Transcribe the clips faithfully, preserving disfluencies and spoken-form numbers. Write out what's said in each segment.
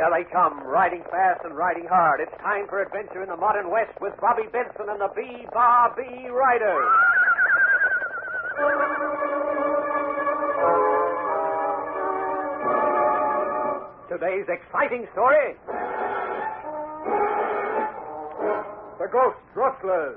Here they come, riding fast and riding hard. It's time for adventure in the modern West with Bobby Benson and the B-Bar-B Riders. Today's exciting story, The Ghost Rustlers.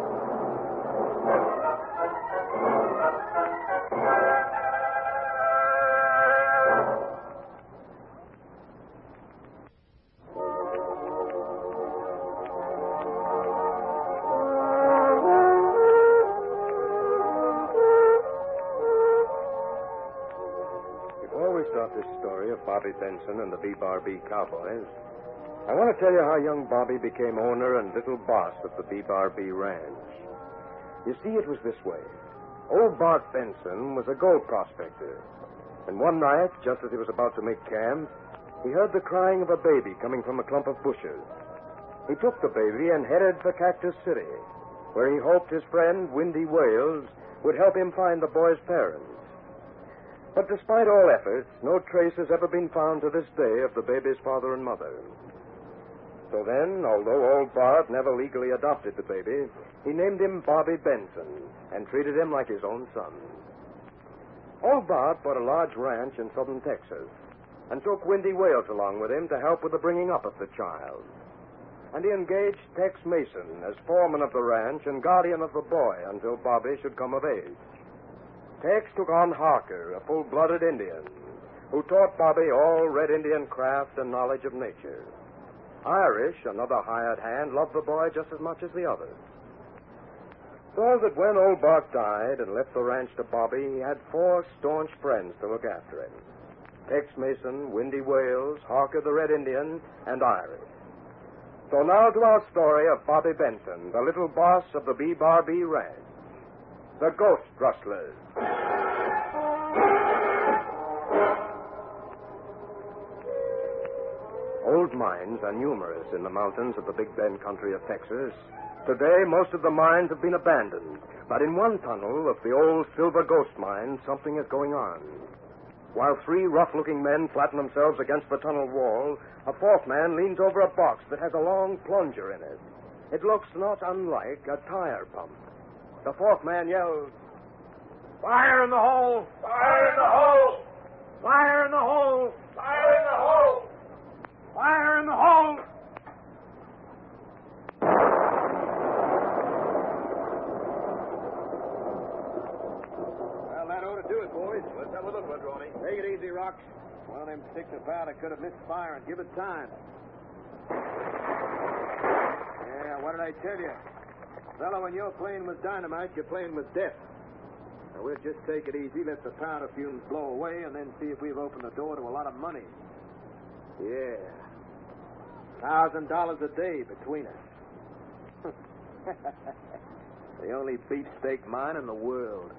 Bobby Benson and the B-Bar-B Cowboys, I want to tell you how young Bobby became owner and little boss of the B-Bar-B Ranch. You see, it was this way. Old Bart Benson was a gold prospector, and one night, just as he was about to make camp, he heard the crying of a baby coming from a clump of bushes. He took the baby and headed for Cactus City, where he hoped his friend, Windy Wales, would help him find the boy's parents. But despite all efforts, no trace has ever been found to this day of the baby's father and mother. So then, although old Bart never legally adopted the baby, he named him Bobby Benson and treated him like his own son. Old Bart bought a large ranch in southern Texas and took Windy Wales along with him to help with the bringing up of the child. And he engaged Tex Mason as foreman of the ranch and guardian of the boy until Bobby should come of age. Tex took on Harker, a full-blooded Indian, who taught Bobby all Red Indian craft and knowledge of nature. Irish, another hired hand, loved the boy just as much as the others. So that when old Bart died and left the ranch to Bobby, he had four staunch friends to look after him. Tex Mason, Windy Wales, Harker the Red Indian, and Irish. So now to our story of Bobby Benson, the little boss of the B-Bar-B Ranch. The Ghost Rustlers. Old mines are numerous in the mountains of the Big Bend country of Texas. Today, most of the mines have been abandoned. But in one tunnel of the old Silver Ghost mine, something is going on. While three rough-looking men flatten themselves against the tunnel wall, a fourth man leans over a box that has a long plunger in it. It looks not unlike a tire pump. The fourth man yells, "Fire in the hole! Fire in the hole! Fire in the hole! Fire in the hole! Fire in the hole!" Well, that ought to do it, boys. Let's have a look, Ladroni. Take it easy, Rocks. One of them sticks of powder could have missed fire, and give it time. Yeah, what did I tell you? Fellow, when you're playing with dynamite, you're playing with death. Now, we'll just take it easy, let the powder fumes blow away, and then see if we've opened the door to a lot of money. Yeah. Thousand dollars a day between us. The only beefsteak mine in the world.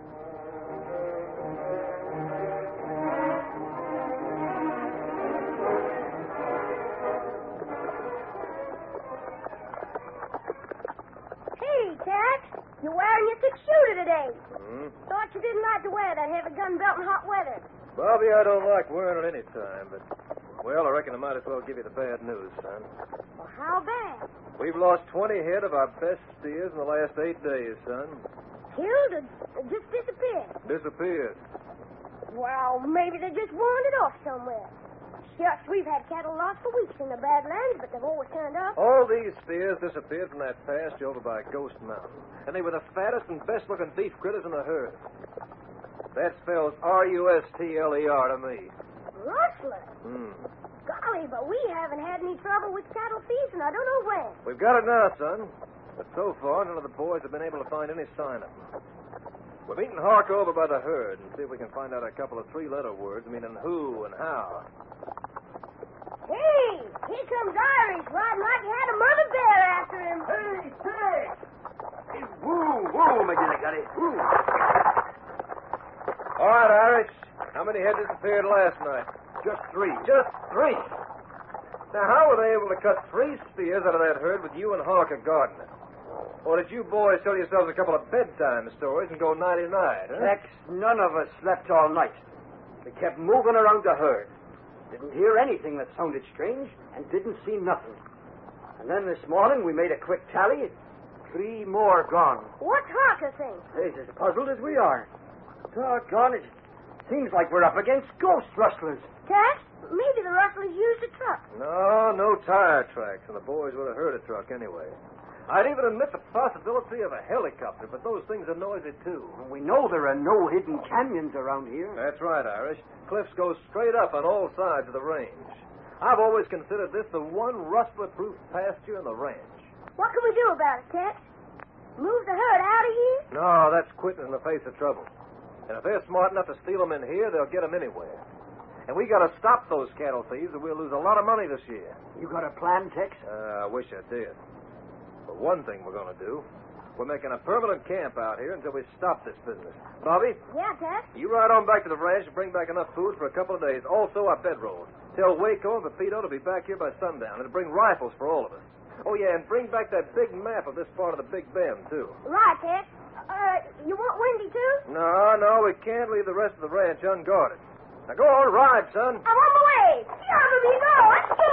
You're wearing your six-shooter today. Hmm? Thought you didn't like to wear that heavy gun belt in hot weather. Bobby, I don't like wearing it any time, but, well, I reckon I might as well give you the bad news, son. Well, how bad? We've lost twenty head of our best steers in the last eight days, son. Killed or, or just disappeared? Disappeared. Well, maybe they just wandered off somewhere. Shucks, we've had cattle lost for weeks in the Badlands, but they've always turned up. All these steers disappeared from that pasture over by Ghost Mountain. And they were the fattest and best-looking beef critters in the herd. That spells R U S T L E R to me. Rustler? Hmm. Golly, but we haven't had any trouble with cattle thieves, and I don't know when. We've got it now, son. But so far, none of the boys have been able to find any sign of them. We're meeting Harker over by the herd and see if we can find out a couple of three-letter words meaning who and how. Hey, here comes Irish, riding like he had a mother bear after him. Hey, hey! Hey, woo, woo, McGillicuddy, woo. All right, Irish. How many head disappeared last night? Just three. Just three? Now, how were they able to cut three steers out of that herd with you and Harker gardening? Or did you boys tell yourselves a couple of bedtime stories and go nighty-night, huh? Tex, none of us slept all night. We kept moving around the herd. Didn't hear anything that sounded strange and didn't see nothing. And then this morning we made a quick tally. Three more gone. What's Harker think? He's as puzzled as we are. Doggone it. Seems like we're up against ghost rustlers. Tex, maybe the rustlers used a truck. No, no tire tracks, and the boys would have heard a truck anyway. I'd even admit the possibility of a helicopter, but those things are noisy, too. We know there are no hidden canyons around here. That's right, Irish. Cliffs go straight up on all sides of the range. I've always considered this the one rustler-proof pasture in the ranch. What can we do about it, Tex? Move the herd out of here? No, that's quitting in the face of trouble. And if they're smart enough to steal them in here, they'll get them anywhere. And we got to stop those cattle thieves, or we'll lose a lot of money this year. You got a plan, Tex? Uh, I wish I did. But one thing we're going to do, we're making a permanent camp out here until we stop this business. Bobby? Yeah, Tex? You ride on back to the ranch and bring back enough food for a couple of days. Also, our bedrolls. Tell Waco and Pepito to be back here by sundown and to bring rifles for all of us. Oh, yeah, and bring back that big map of this part of the Big Bend, too. Right, Tex. Uh, you want Wendy, too? No, no, we can't leave the rest of the ranch unguarded. Now, go on, ride, son. I'm on my way. Yeah, baby, go. Let's go.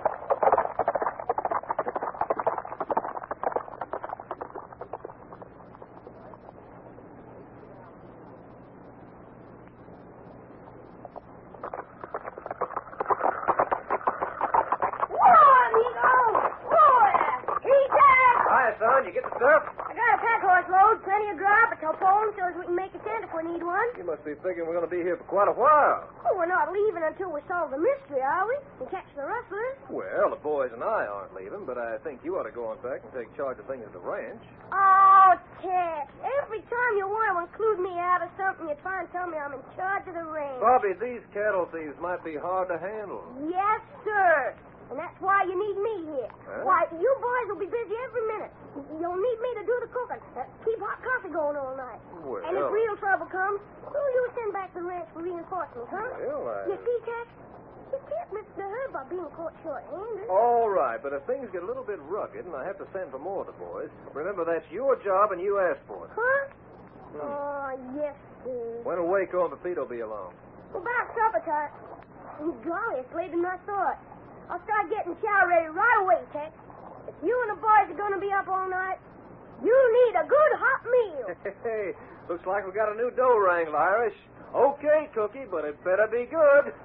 You get the stuff? I got a pack horse load, plenty of grub, a tarpaulin so as we can make a tent if we need one. You must be figuring we're going to be here for quite a while. Oh, we're not leaving until we solve the mystery, are we? And catch the rustlers. Well, the boys and I aren't leaving, but I think you ought to go on back and take charge of things at the ranch. Oh, Tex, every time you want to include me out of something, you try and tell me I'm in charge of the range. Bobby, these cattle thieves might be hard to handle. Yes, sir. And that's why you need me here. Huh? Why, you boys will be busy every minute. You'll need me to do the cooking. Uh, keep hot coffee going all night. Well. And if real trouble comes, who'll you send back to the ranch for reinforcements, huh? Well, I... You see, Tex, you can't miss the herd by being caught short-handed. All right, but if things get a little bit rugged and I have to send for more of the boys, remember that's your job and you asked for it. Huh? Hmm. Oh, yes, sir. When will Waco and Pepito be along? About supper time. Golly, it's later than I thought. I'll start getting chow ready right away, Tex. If you and the boys are going to be up all night, you need a good hot meal. Hey, looks like we got a new dough wrangler, Irish. Okay, Cookie, but it better be good.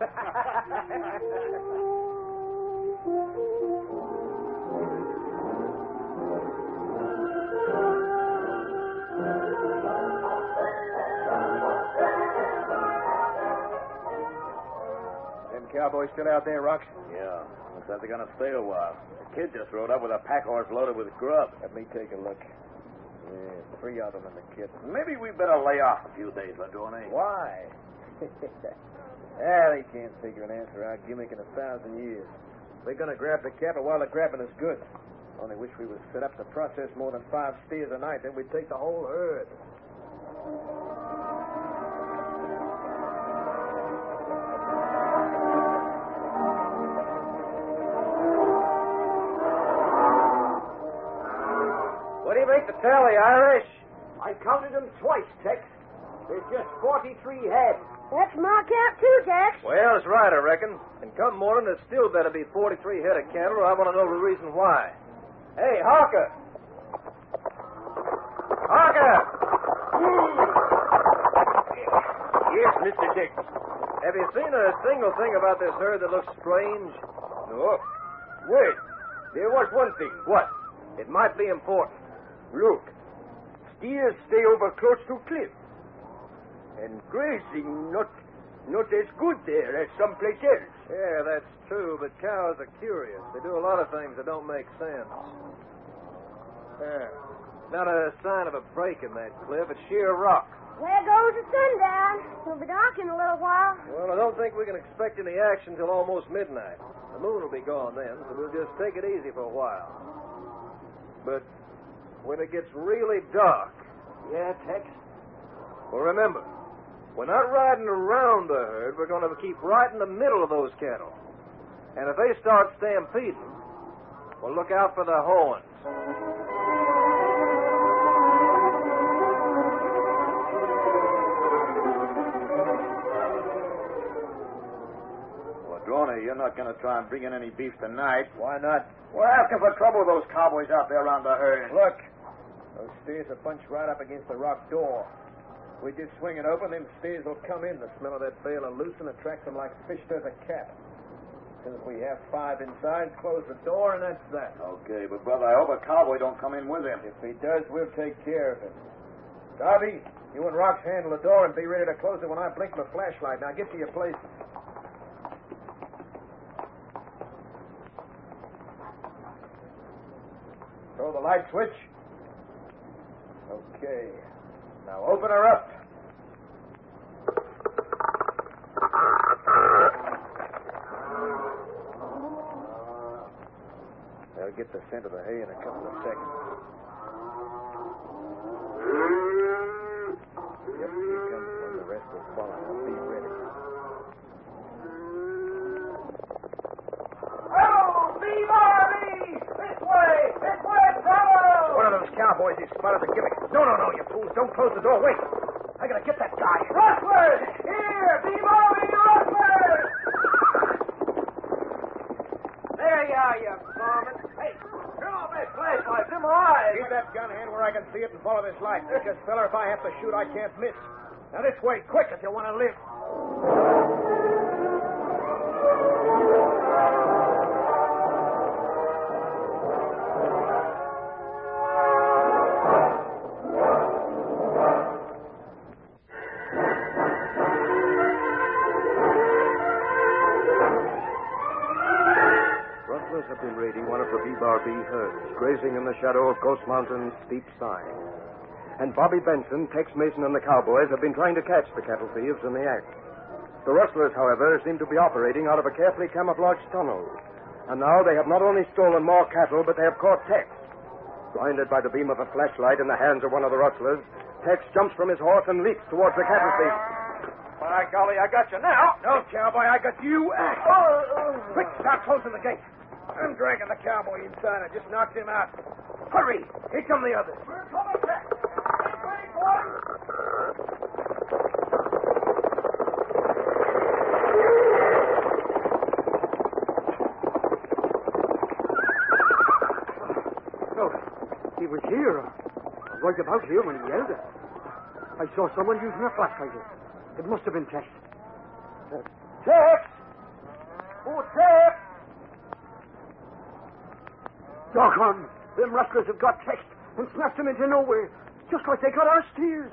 Cowboys still out there, Rox? Yeah. Looks like they're going to stay a while. The kid just rode up with a pack horse loaded with grub. Let me take a look. Yeah, three of them and the kid. Maybe we better lay off a few days, Ladrone. Why? Ah, they can't figure an answer out gimmick in a thousand years. We're going to grab the cattle while they're grabbing us good. Only wish we would set up to process more than five steers a night, then we'd take the whole herd. What do you make the tally, Irish? I counted them twice, Tex. There's just forty-three head. That's my count, too, Tex. Well, it's right, I reckon. And come morning, there's still better be forty-three head of cattle, or I want to know the reason why. Hey, Harker! Harker! Yes, Mister Dick. Have you seen a single thing about this herd that looks strange? No. Wait. There was one thing. What? It might be important. Look. Steers stay over close to cliff. And grazing not not as good there as someplace else. Yeah, that's true, but cows are curious. They do a lot of things that don't make sense. Yeah. Not a sign of a break in that cliff. It's sheer rock. There goes the sundown. It'll be dark in a little while. Well, I don't think we can expect any action till almost midnight. The moon will be gone then, so we'll just take it easy for a while. But when it gets really dark... Yeah, Tex? Well, remember, we're not riding around the herd. We're going to keep right in the middle of those cattle. And if they start stampeding, we'll look out for the horns. Ladrone, you're not going to try and bring in any beef tonight. Why not? We're asking for trouble with those cowboys out there around the herd. Look, those steers are bunched right up against the rock door. If we just swing it open, them steers will come in. The smell of that bale of lucerne attracts them like fish does a cat. As soon as we have five inside, close the door, and that's that. Okay, but, brother, I hope a cowboy don't come in with him. If he does, we'll take care of him. Darby, you and Rox handle the door and be ready to close it when I blink my flashlight. Now get to your places. Throw the light switch. Okay. Now open her up. They'll get the scent of the hay in a couple of seconds. Yep, here comes one. The rest will follow. Be ready. Oh, be Marty! This way! This way, fellow! One of those cowboys he spotted the gimmick. No, no, no, you fools. Don't close the door. Wait. I gotta get that guy. Rustlers! Here! Be Marty, rustlers! There you are, you varmint. Hey, turn off that flashlight. Dim my eyes. Keep that gun hand where I can see it and follow this light. Because, fella, if I have to shoot, I can't miss. Now, this way, quick, if you want to live. Rustlers have been raiding one of the B B B herds, grazing in the shadow of Ghost Mountain's steep side. And Bobby Benson, Tex Mason, and the cowboys have been trying to catch the cattle thieves in the act. The rustlers, however, seem to be operating out of a carefully camouflaged tunnel. And now they have not only stolen more cattle, but they have caught Tex. Blinded by the beam of a flashlight in the hands of one of the rustlers, Tex jumps from his horse and leaps towards the cattle thief. By golly, I got you now. No, cowboy, I got you. Oh, Quick, start closing the gate. I'm dragging the cowboy inside. I just knocked him out. Hurry! Here come the others. we're coming back. Get ready, boys. Oh, he was here. Right about here when he yelled it. I saw someone using a flashlight. It must have been Tex. Uh, Tex! Oh, Tex! Doggone! Them rustlers have got Tex and snapped him into nowhere, just like they got our steers.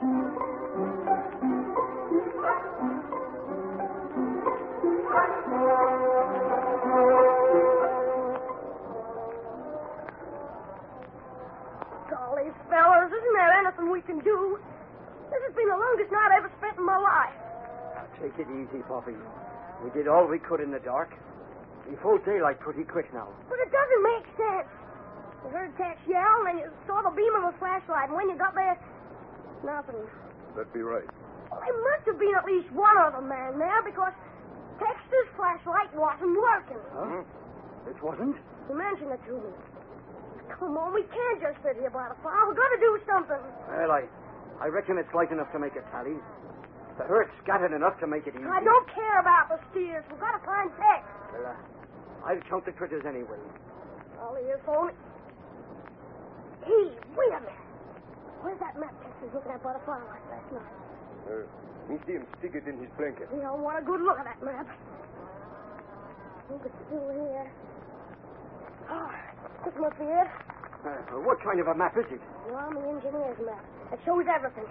Golly, fellas, isn't there anything we can do? This has been the longest night I ever spent in my life. Now, take it easy, Bobby. We did all we could in the dark. We full daylight pretty quick now. But it doesn't make sense. You heard Tex yell, and then you saw the beam of the flashlight, and when you got there, nothing. That'd be right. Well, there must have been at least one other man there, because Tex's flashlight wasn't working. Huh? It wasn't? He mentioned it to me. Come on, we can't just sit here by the fire. We've got to do something. Well, I, I reckon it's light enough to make a tally. The herd's scattered enough to make it easy. I don't care about the steers. We've got to find Tex. Well, uh, I'll count the critters anyway. All he is phone. Hey, wait a minute. Where's that map Tex was looking at by the firelight last night? Uh, me see him stick it in his blanket. We don't want a good look at that map. I think it's still here. Oh, this must be it. Uh, what kind of a map is it? The Army Engineer's map. It shows everything.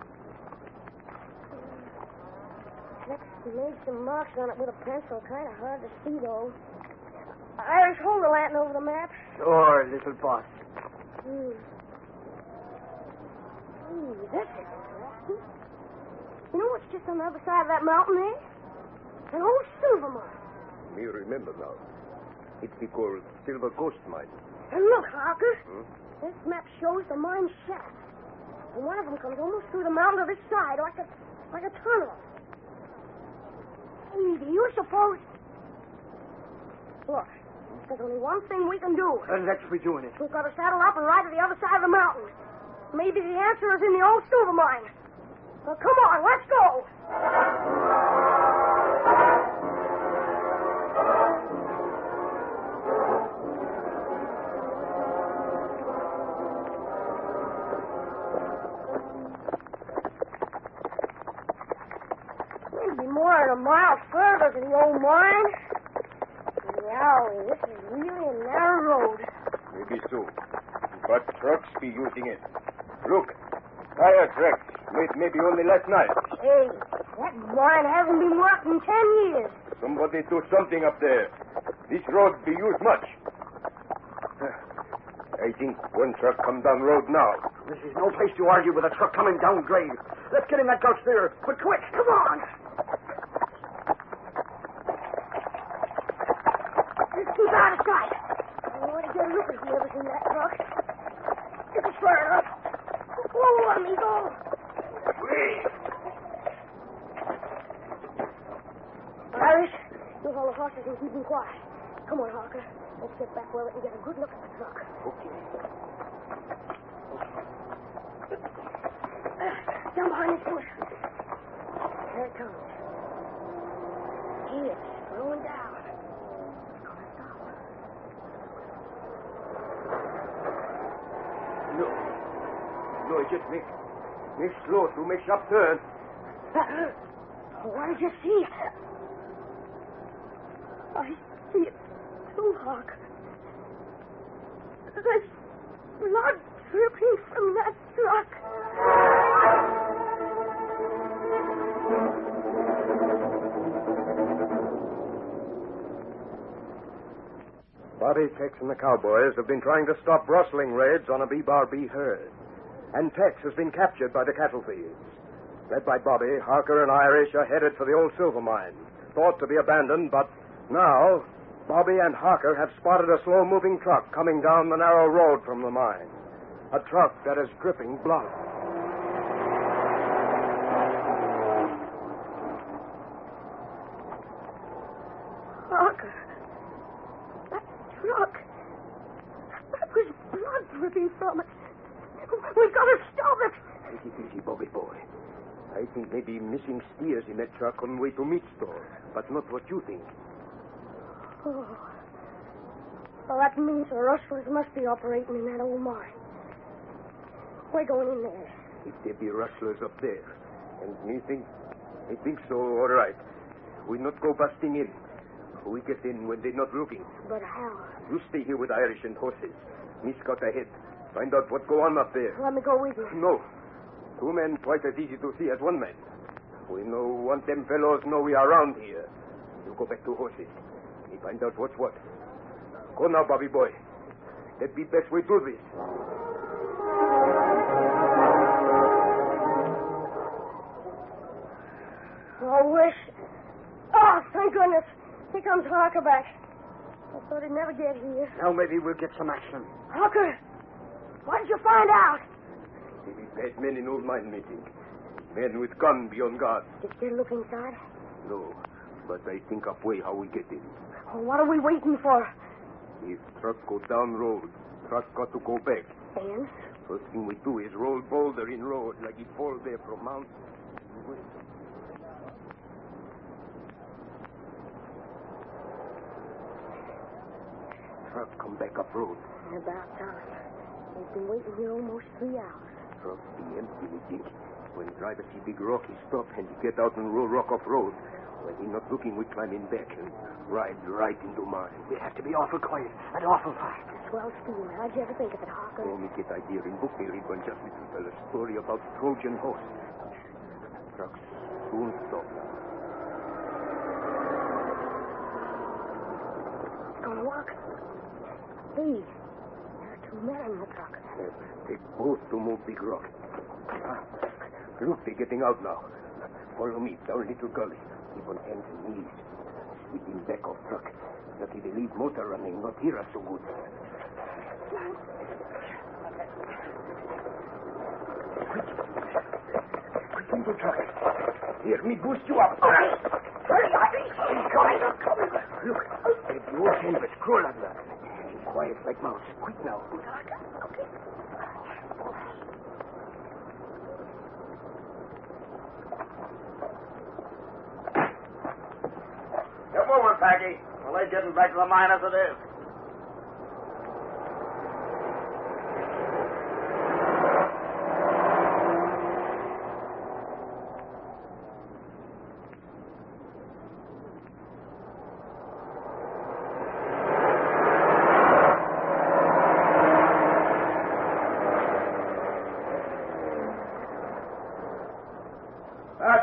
Tex made some marks on it with a pencil. Kind of hard to see, though. Irish, hold the lantern over the map. Sure, little boss. Hmm. Ooh, this is interesting. You know what's just on the other side of that mountain there? An old silver mine. Me remember now. It's be called Silver Ghost Mine. And look, Harker. Hmm? This map shows the mine shaft. And one of them comes almost through the mountain to this side, like a like a tunnel. Hey, do you suppose... Look, there's only one thing we can do. Uh, let's be doing it. We've got to saddle up and ride to the other side of the mountain. Maybe the answer is in the old silver mine. Well, come on, let's go. going a mile further to the old mine. Yowie, this is really a narrow road. Maybe so. But trucks be using it. Look, tire tracks made maybe only last night. Hey, that mine hasn't been worked in ten years. Somebody do something up there. This road be used much. I think one truck come down road now. This is no place to argue with a truck coming down grade. Let's get in that gulch there. But quick, come on. Let's keep out of sight. I want to get a look at whoever's in that truck. If it's far enough. Whoa, amigo. Irish, you hold the horses and keep them quiet. Come on, Harker. Let's get back where we can get a good look at the truck. Okay. Uh, down behind this bush. There it comes. Hey, it's slowing down. It's going to stop. No. No, it just make, make slow to make sharp turn. What did you see? I see it too, Hawk. There's blood dripping from that truck. Bobby, Tex, and the cowboys have been trying to stop rustling raids on a B B R B herd. And Tex has been captured by the cattle thieves. Led by Bobby, Harker and Irish are headed for the old silver mine, thought to be abandoned, but now Bobby and Harker have spotted a slow-moving truck coming down the narrow road from the mine. A truck that is dripping blood. Harker. That truck. That was blood dripping from it. We've got to stop it. Take it easy, Bobby boy. I think maybe missing steers in that truck on the way to meat store, but not what you think. Oh. Well, that means the rustlers must be operating in that old mine. We're going in there. If there be rustlers up there, and me think, I think so, all right. We not go busting in. We get in when they're not looking. But how? You stay here with Irish and horses. Me scout ahead. Find out what go on up there. Let me go with you. No. Two men twice as easy to see as one man. We no want them fellows know we are around here. You go back to horses. We find out what's what. Go now, Bobby boy. That be best we do this. Oh, wish. Oh, thank goodness. Here comes Harker back. I thought he'd never get here. Now maybe we'll get some action. Harker, what did you find out? They be bad men in old mine meeting. Men with gun be on guard. Did you look inside? No, but I think up way how we get in. Oh, what are we waiting for? If truck go down road, truck got to go back. And? First thing we do is roll boulder in road like he fall there from mountain. Truck come back up road. About time. We've been waiting here almost three hours. Truck be empty, we think. When driver see big rock, he stop and he get out and roll rock off road. When he not looking, we climb in back and ride right into mine. We have to be awful quiet and awful fast. Swell steam. How'd you ever think of it, Harker? Oh, me get idea in book. They read one just little fella story about Trojan horse. Truck soon stop. It's gonna work. Hey, there are two men in the truck. Yes, take both to move big rock. Ah, look, they're getting out now. Follow me down little gully. Keep on hands and knees. Sweeping back off truck. Lucky they leave motor running, not hear us so good. Quick. Quick into truck. Here, me boost you up. All right. Hurry, Irish. He's coming, I'm coming. Look, get the old hand, but scroll under. He's quiet like mouse. Quick now. Okay. Come over, Packy. Well, they're getting back to the mine as it is.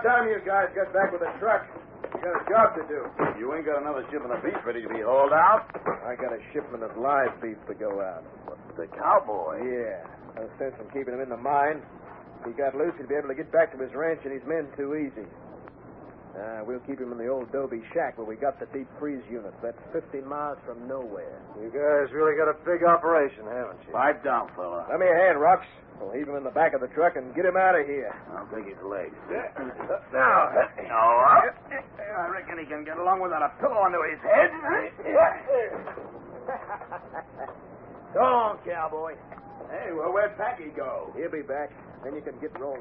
time you guys get back with the truck. You got a job to do. You ain't got another shipment of beef ready to be hauled out? I got a shipment of live beef to go out. The cowboy? Yeah. No sense in keeping him in the mine. If he got loose, he'd be able to get back to his ranch and his men too easy. Uh, we'll keep him in the old Dobie shack where we got the deep freeze units. That's fifteen miles from nowhere. You guys really got a big operation, haven't you? Pipe down, fella. Lend me a hand, Rocks. We'll heave him in the back of the truck and get him out of here. I'll take his legs. Now, All right. I reckon he can get along without a pillow under his head. Go on, cowboy. Hey, well, where'd Packy go? He'll be back. Then you can get rolling.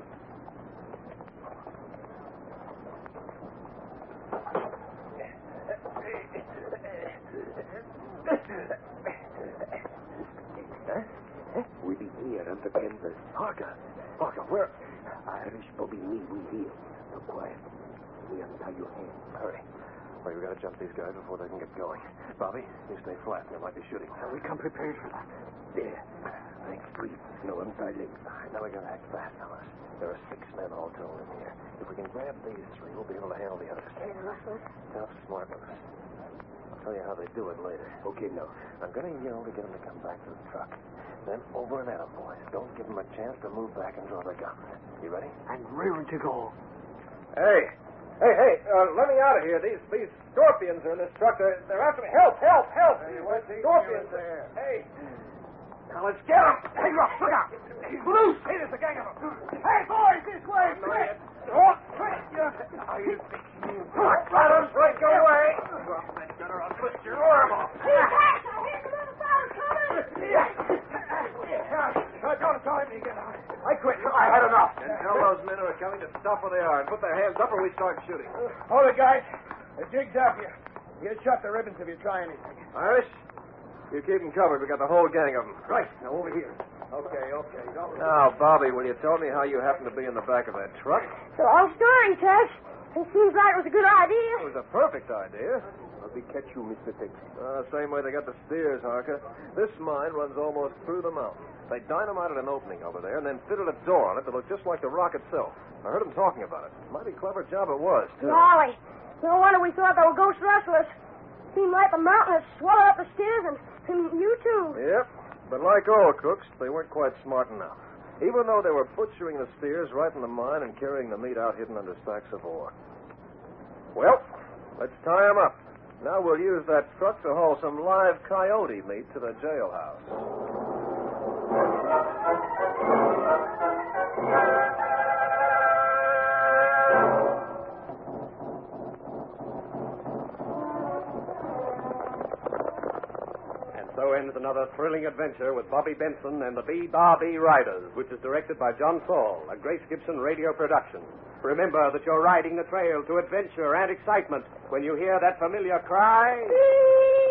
We be here under canvas. Parker, Parker, where? Irish Bobby Lee, we here. So quiet. We untie your hands. Hurry. Hurry, we gotta jump these guys before they can get going. Bobby, you stay flat. They might be shooting. We come prepared for that. There. Thanks, breathe. No untie legs. Now we gotta act fast, fellas. There are six men all told in here. If we can grab these three, we'll be able to handle the others. Tough, smart ones. I'll tell you how they do it later. Okay, now. I'm gonna yell to get them to come back to the truck. Then over and at 'em, boys. Don't give them a chance to move back and draw their guns. You ready? I'm rearing to go. Hey! Hey, hey, uh, let me out of here. These these scorpions are in this truck. They're, they're after me. Help, help, help! Hey, what's he Scorpions doing there? Hey! Now let's get them! Hey, look, look out! He's loose! Hey, there's a gang of them. Hey, boys, this way! Quick! Oh, quick! Are you thinking you... Right, right, go away! Drop that gun or I'll twist your arm off. Don't tell him to get out. I quit. I had enough. And tell those men who are coming to stop where they are and put their hands up or we start shooting. Hold it, guys. The jig's up. You, you shut the ribbons if you try anything. Irish, you keep them covered. We got the whole gang of them. Right. Now, over here. Okay, okay. Don't... Now, Bobby, will you tell me how you happened to be in the back of that truck? It's a long story, Tex. It seems like it was a good idea. It was a perfect idea. How they catch you, Mister Tex? Uh, same way they got the steers, Harker. This mine runs almost through the mountain. They dynamited an opening over there and then fitted a door on it that looked just like the rock itself. I heard them talking about it. Mighty clever job it was, too. Golly. No wonder we thought they were ghost rustlers. Seemed like the mountain had swallowed up the steers and, and you too. Yep. But like all crooks, they weren't quite smart enough. Even though they were butchering the steers right in the mine and carrying the meat out hidden under stacks of ore. Well, let's tie them up. Now we'll use that truck to haul some live coyote meat to the jailhouse. So ends another thrilling adventure with Bobby Benson and the B Bar B Riders, which is directed by John Saul, a Grace Gibson radio production. Remember that you're riding the trail to adventure and excitement when you hear that familiar cry...